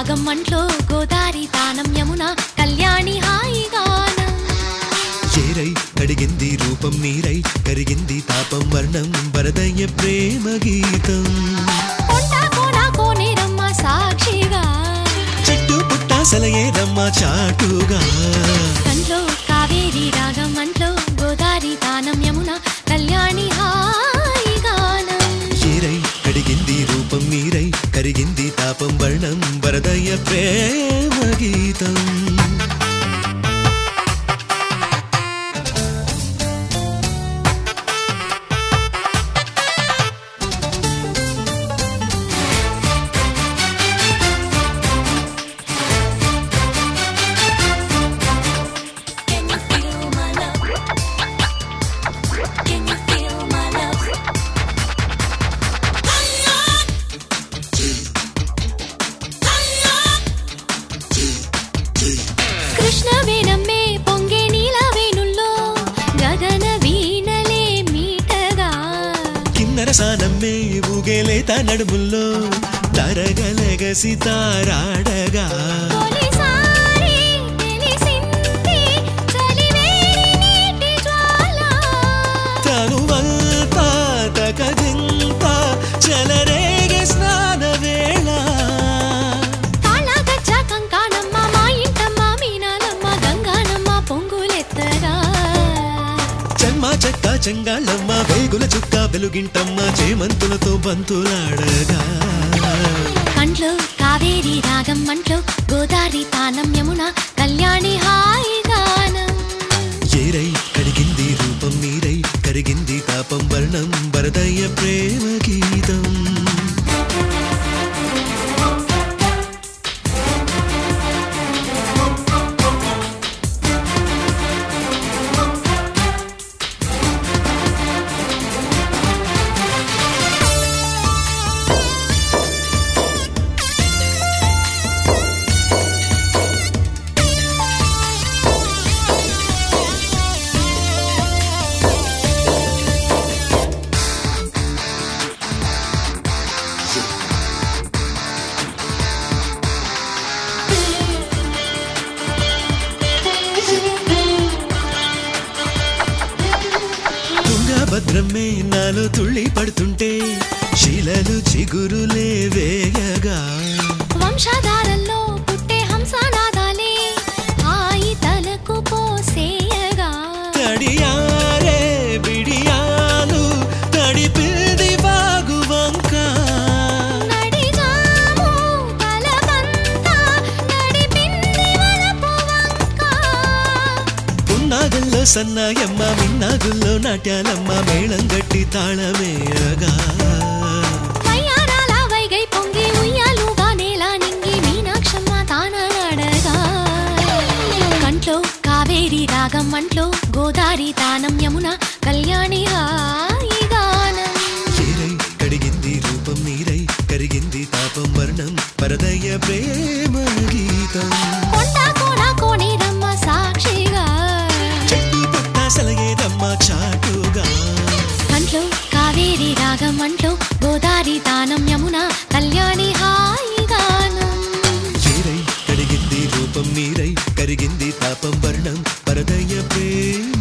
రాగం మంట్లో గోదారి తానం యమున కళ్యాణి హాయిగానం చేరై కడిగింది రూపం నీరై కరిగింది తాపం వర్ణం వరదయ్య ప్రేమ గీతం కొండా కోనా కోనేరమ్మ సాక్షిగా చెట్టు పుట్ట సలయేరమ్మ చాటుగా కంట్లో కావేరి రాగం మంట్లో గోదారి తానం యమున కళ్యాణి హాయిగానం చేరై కడిగింది రూపం నీరై కరిగింది తాపం వర్ణం వరదయ్య ప్రేమ గీతం కృష్ణవేణమ్మే పొంగే నీల వేణుల్లో గగన వీణలే మీటగా కిన్నరసానమ్మే ఊగేలేత నడుముల్లో తరగలగసి తారాడగా తొలిసారి తెలిసింది చలివేడి నీటి జ్వాల తనువంతా తకదింత చెలరేగే స్నాన వేళ కాళగజ్జ కంకాణమ్మ మా ఇంటమ్మ మీనాలమ్మ గంగానమ్మ పొంగులెత్తగా చెమ్మ చెక్క చెంగాళ్ళమ్మ వేగుల చుక్క వెలుగింటమ్మ చేమంతులతో బంతులాడగా కంట్లో కావేరి రాగం మంట్లో గోదారి తానం యమున కళ్యాణి హాయిగానం ఏరై కడిగింది రూపం నీరై కరిగింది తాపం వర్ణం వరదయ్య ప్రేమ గీతం భద్రమ్మే నాలో తుళ్ళి పడుతుంటే శిలలు చిగురులే వేయగా వంశధారల్లో పుట్టే హంసనాదాలే హాయి తలకు పోసేయగా తడియారే బిడియాలు తడిపిల్ది బాగువంక నడిజాము తలవంతా నడిపింది వలపు వంక పున్నాగల్లో సన్నాయమ్మ మిన్నాగుల్లో నాట్యాలమ్మ మేళం గట్టి తాళమేయగా వయ్యారాల వైగై పొంగి ఉయ్యాలుగా నేల నింగి మీనాక్షమ్మ తానడగా కంట్లో కావేరి రాగం మంట్లో గోదారి తానం యమున కళ్యాణి హాయిగానం చేరై కడిగింది రూపం నీరై కరిగింది తాపం వర్ణం వరదయ్య ప్రేమ గీతం కొండా కోనా కోనేరమ్మ సాక్షిగా చెట్టు పుట్ట సలయేరమ్మ చాటుగా కంట్లో కావేరి రాగం మంట్లో గోదారి తానం యమున కళ్యాణి హాయిగానం చేరై కడిగింది రూపం నీరై కరిగింది తాపం వర్ణం వరదయ్య ప్రేమ